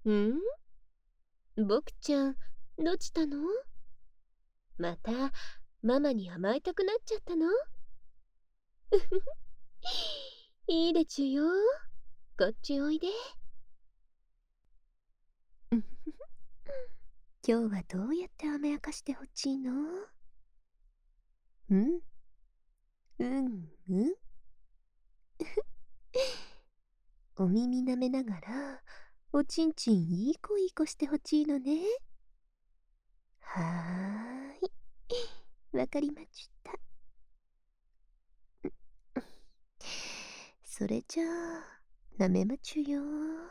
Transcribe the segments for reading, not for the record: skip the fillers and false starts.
ん僕ちゃん、どちたの？また、ママに甘えたくなっちゃったの？いいでちゅよ。こっちおいで。今日はどうやって甘やかしてほしいの？うんうんお耳舐めながら、おちんちんいい子いい子してほしいのね。はーい。わかりました。それじゃあ、舐めまちゅよ。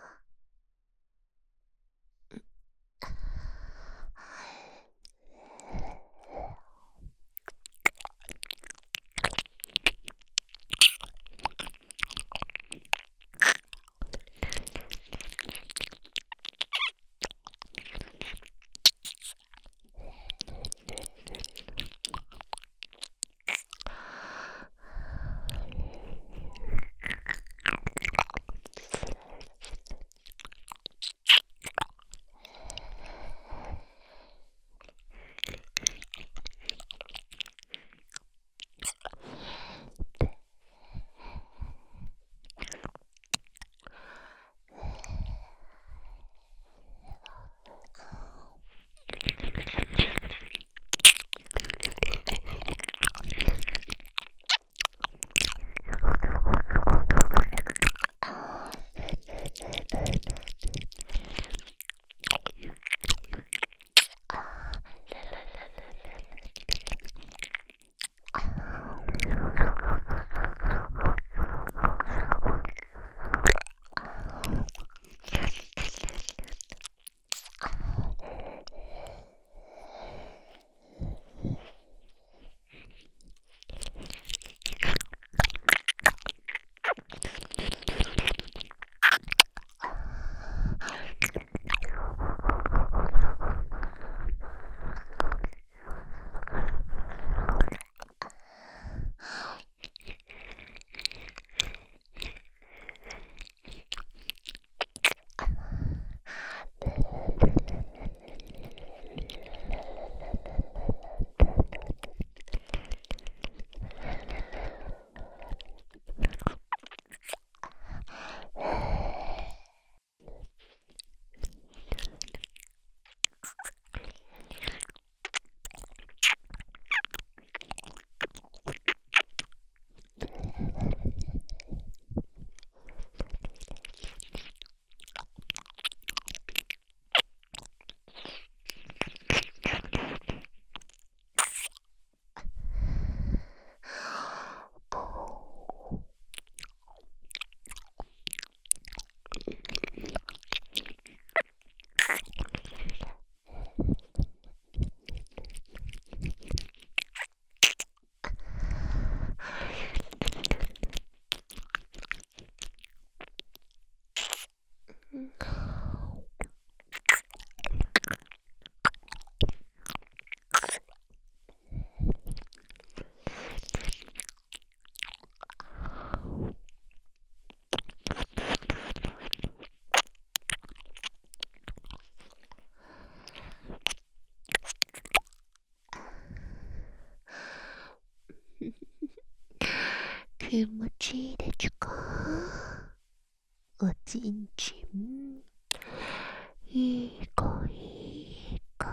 気持ちいいでちゅか？おちんちんいい子いい子。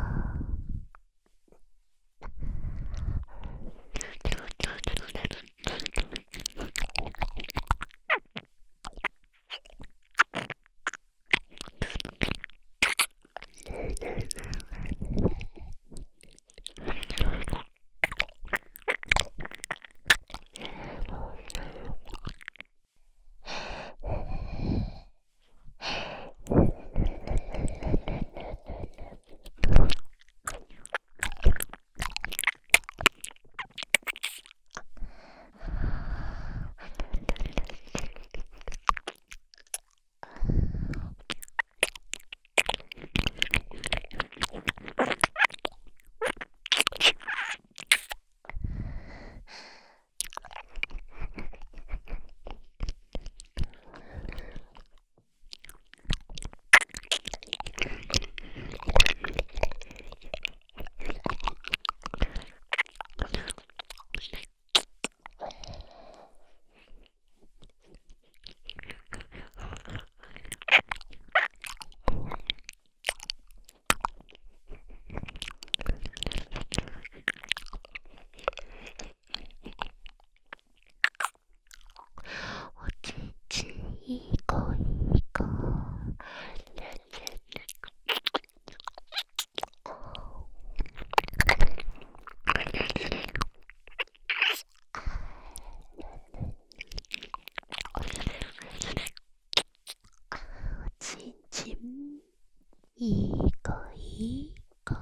いい子いい子。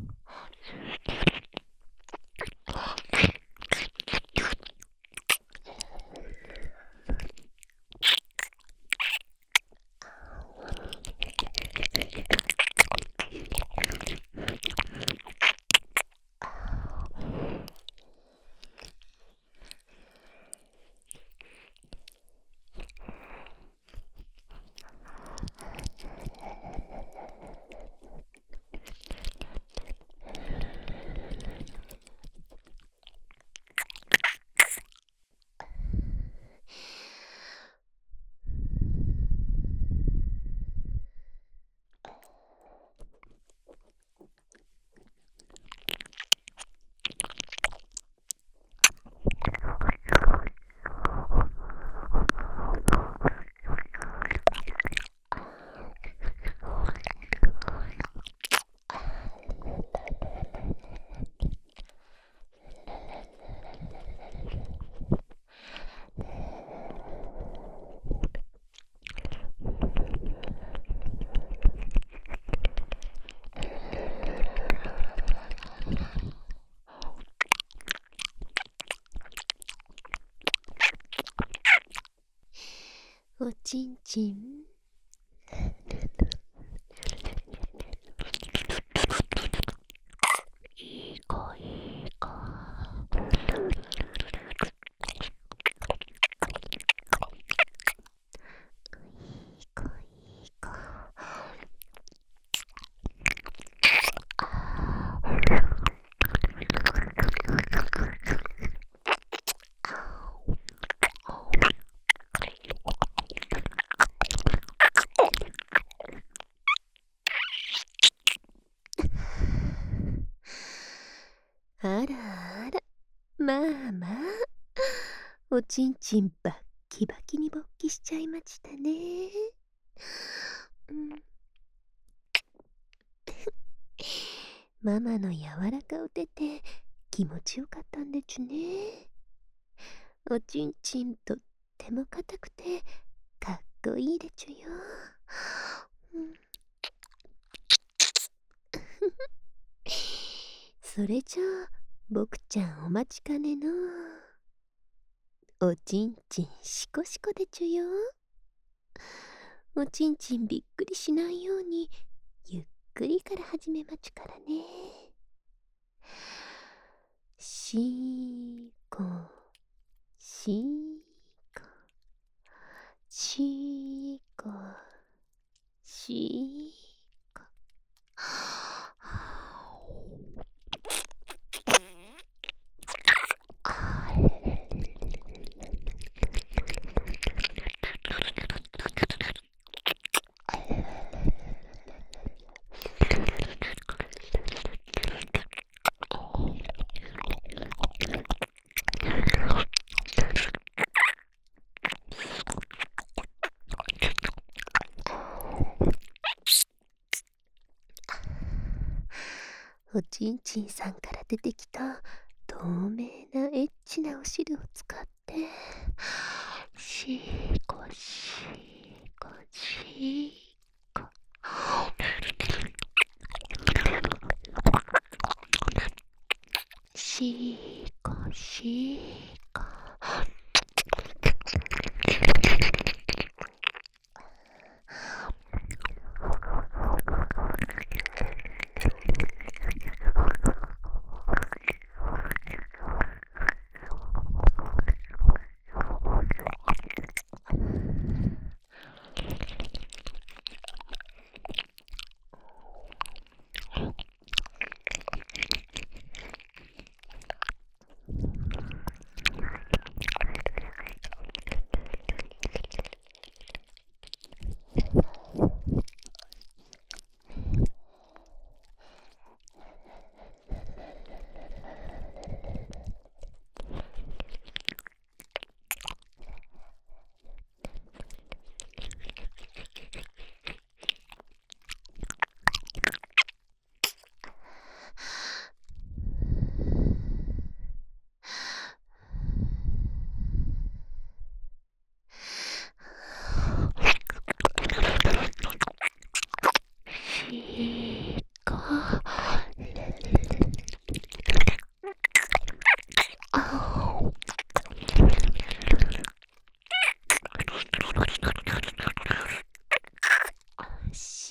おちんちん。いい子いい子。いい子いい子。あらあら、まあまあ、おちんちんバッキバキに勃起しちゃいましたね。ママの柔らかお手って気持ちよかったんでちゅね。おちんちんとっても硬くてかっこいいでちゅよ。それじゃあ僕ちゃんお待ちかねのおちんちんしこしこでちゅよ。おちんちんびっくりしないようにゆっくりから始めまちゅからね。しーこしーこしーこしーこ。おちんちんさんから出てきた透明なエッチなお汁を使ってしーこしーこしーこしーこしーこ。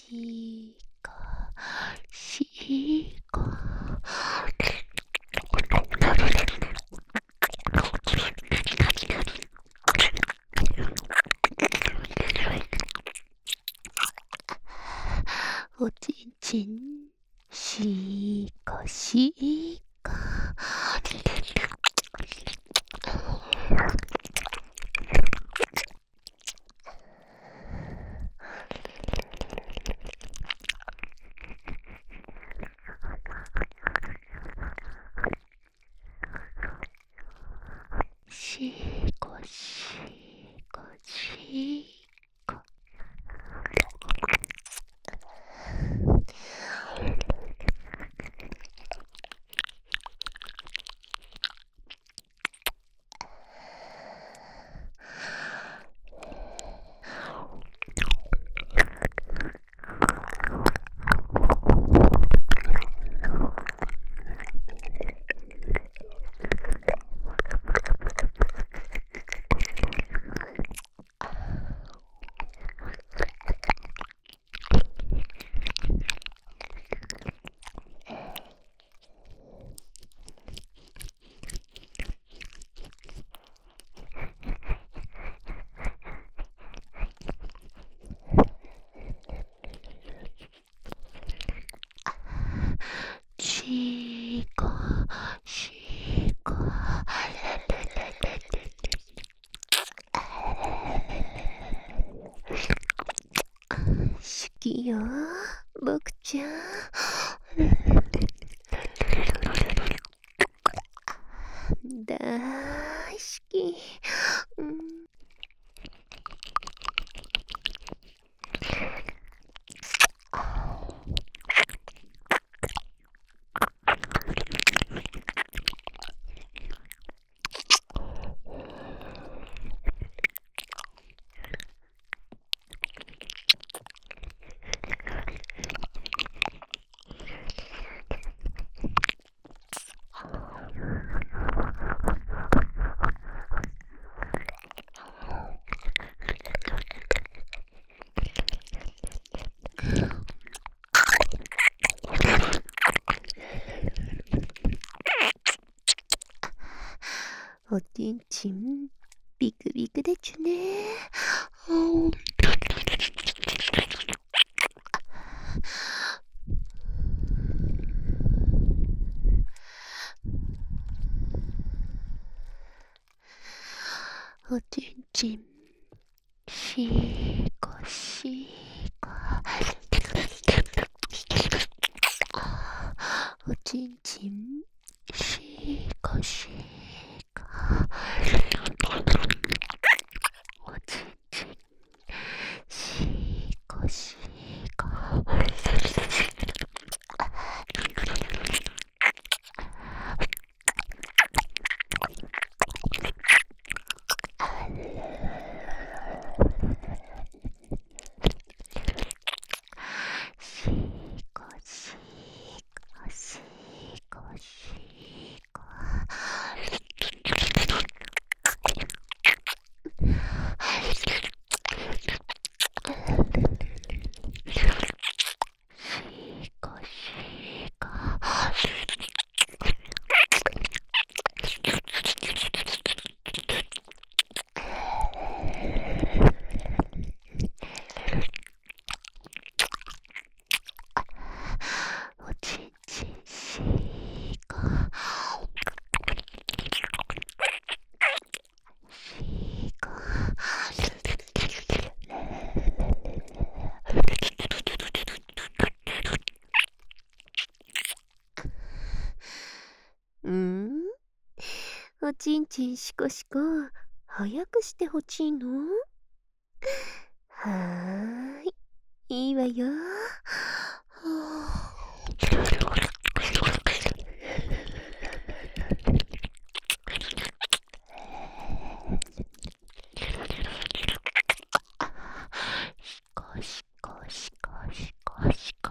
しこしこ。おちんちんしこしこ。しこしこしこ。しこしこ。好きよ僕ちゃん。大好き。おちんちんビクビクでちゅね。おちんちんしこしこ。おちんちんしこしこ。おちんちんしこしこ。しこしこしこしこ。しこしこ。おちんちんしこしこ。おちんちんしこしこ早くしてほしいの？はーい、いいわよ。しこしこしこしこしこ。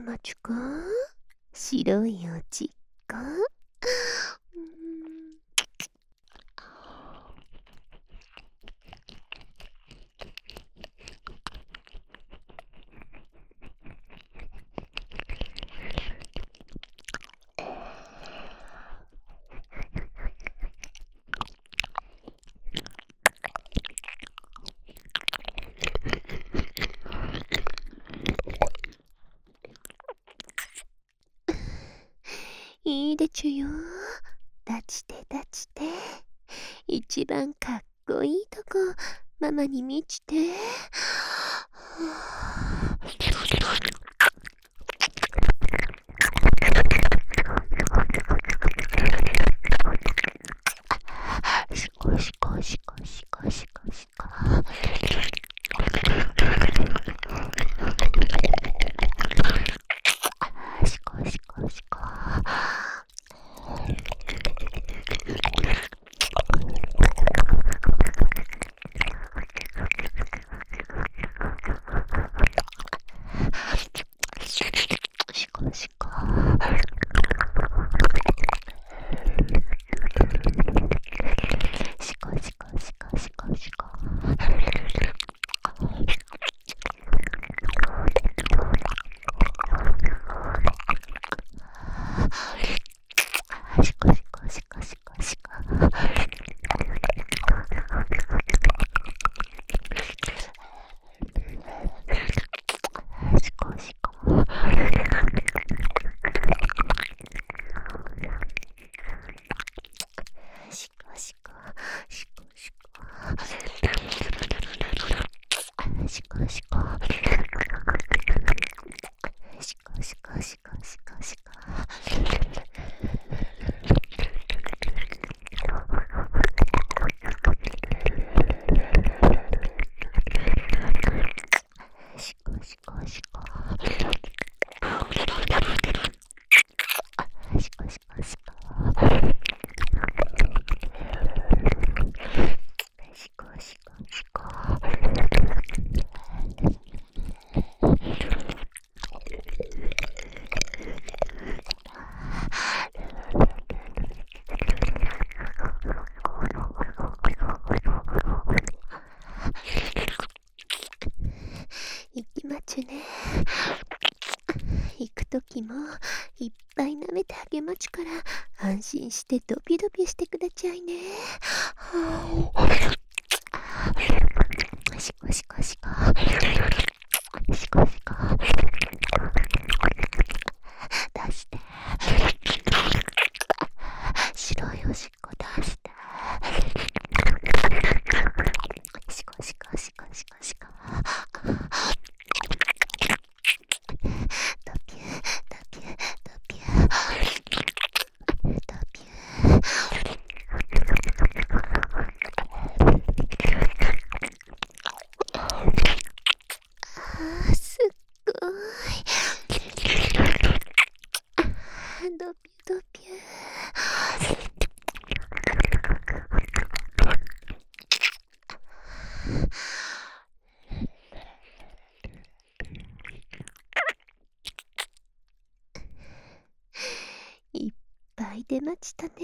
まちゅか白いおちっこ。いいでちゅよ。立ちて立ちて。一番かっこいいとこママに見ちて。しこしこしこしこしこしこ。しこしこしこ。しこしこ。しこしこしこしこしこ。しこしこしこしこしこ。しこしこ。しこしこしこしこ。しこしこ。しこしこしこしこしこ。しこしこしこ。しこしこしこ。しこしこしこ。行きまちゅね。行くときもいっぱい舐めてあげまちゅから安心してドビドビしてくだちゃいね。しこしこしこ。しこしこ。出して。白いおしっこ出して。しこしこしこしこしこ。ドピュードピュードピュードピュー。すっごい。ドピュドピュ。いっぱい出ましたね。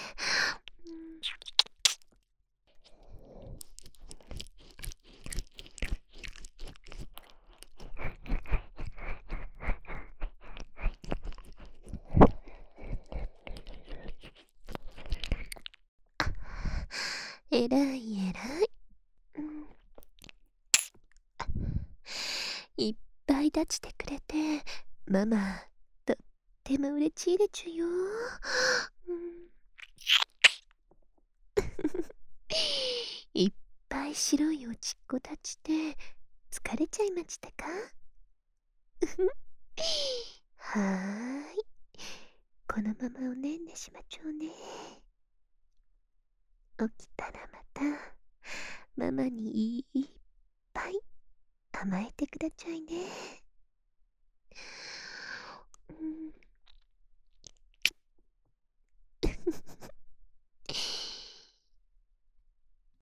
えらいえらい。いっぱい立ちてくれてママとっても嬉しいでちゅよ。いっぱい白いおちっこ立ちて疲れちゃいましたか？はーい。このままおねんねしまちょうね。起きたらまたママにいっぱい甘えてくだちゃいね。